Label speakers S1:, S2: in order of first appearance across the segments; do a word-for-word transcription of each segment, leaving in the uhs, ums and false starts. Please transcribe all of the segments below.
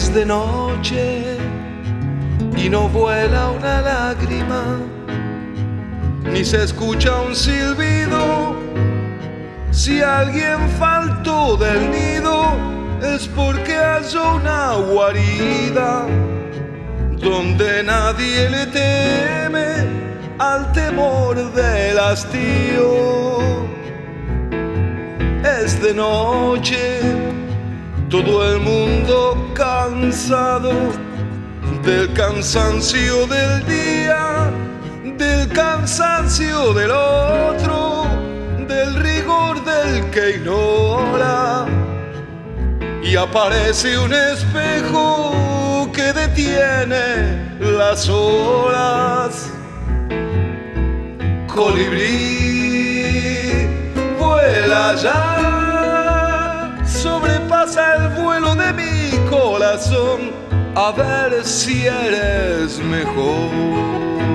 S1: Es de noche y no vuela una lágrima, ni se escucha un silbido. Si alguien faltó del nido es porque halló una guarida donde nadie le teme al temor del hastío. Es de noche, todo el mundo cansado del cansancio del día, del cansancio del otro, del rigor del que ignora. Y aparece un espejo que detiene las horas. Colibrí, vuela ya, sobrepasa el vuelo de mi corazón, a ver si eres mejor.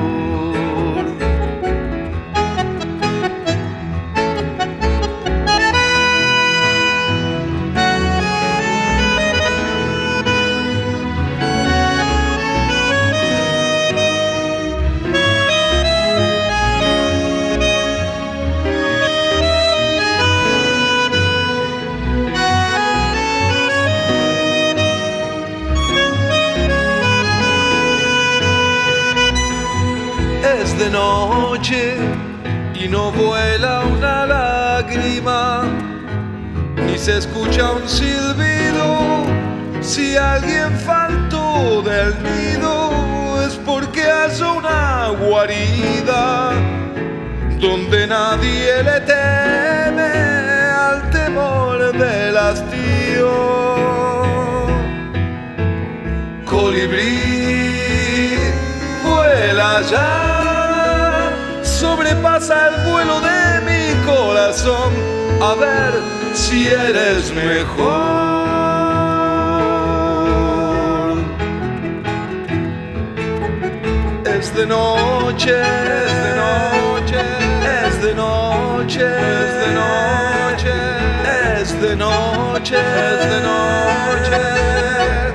S1: Es de noche y no vuela una lágrima, ni se escucha un silbido. Si alguien faltó del nido es porque halló una guarida donde nadie le teme al temor del hastío. Colibrí, vuela ya, sobrepasa el vuelo de mi corazón, a ver si eres mejor. Es de noche, es de noche, es de noche, es de noche, es de noche, es de noche.